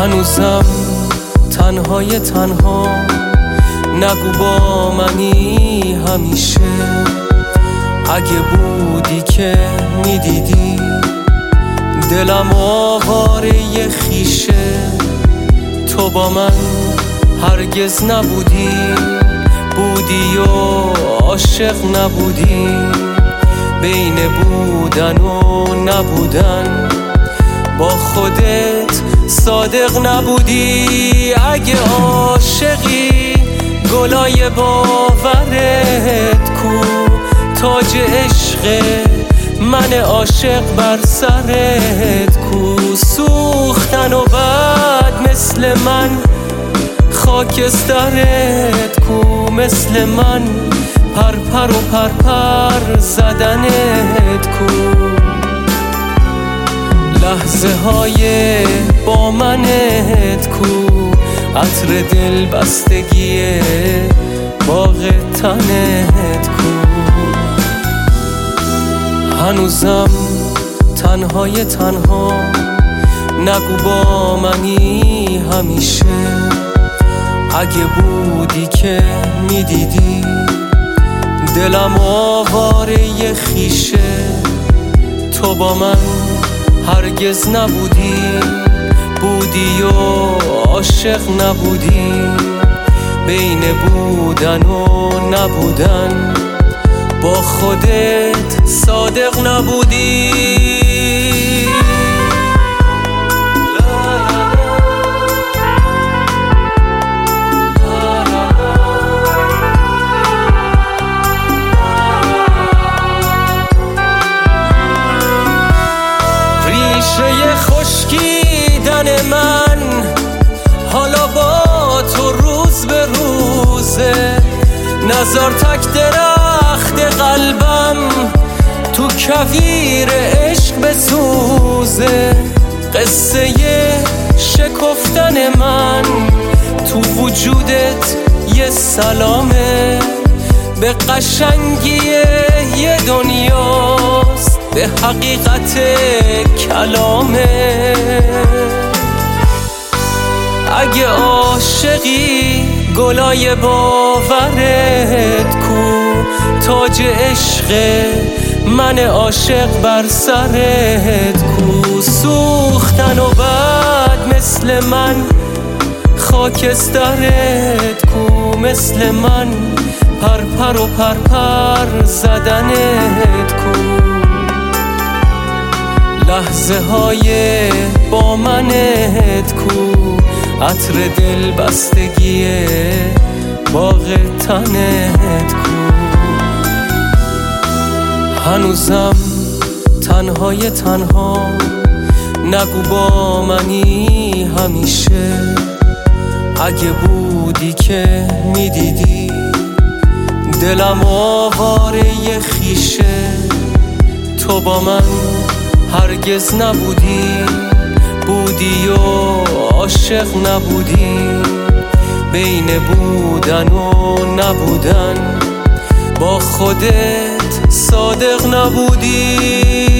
هنوزم تنهای تنها، نگو با منی همیشه. اگه بودی که میدیدی دلم آواره خیشه، تو با من هرگز نبودی، بودی و عاشق نبودی. بین بودن و نبودن با خودت صادق نبودی. اگه عاشقی گلای باورت کو، تاج عشق من عاشق بر سرت کو. سوختن و بعد مثل من خاکسترت کو، مثل من پرپر و پرپر زدنت کو. لحظه های با منت کو، عطر دل بستگی باغ تنت کو. هنوزم تنهای تنها، نگو با منی همیشه. اگه بودی که میدیدی دلم آواره خیشه، تو با من هرگز نبودی، بودی و عاشق نبودی. بین بودن و نبودن با خودت صادق نبودی. ریشه خشکیدن من حالا با تو روز به روزه. نزار تک درخت قلبم تو کویر عشق بسوزه. قصه شکفتن من تو وجودت یه سلامه، به قشنگی یه دنیاست، به حقیقت کلامه. اگه عاشقی گلای باورت کو، تاج عشق من عاشق بر سرت کو. سوختن و بعد مثل من خاکسترت کو، مثل من پرپر و پرپر زدنت کو. لحظه های با منت کو، عطر دل بستگی باغ تنت کو. هنوزم تنهای تنها، نگو با منی همیشه. اگه بودی که میدیدی دلم آواره خیشه، تو با من هرگز نبودی، بودی و عاشق نبودی. بین بودن و نبودن با خودت صادق نبودی.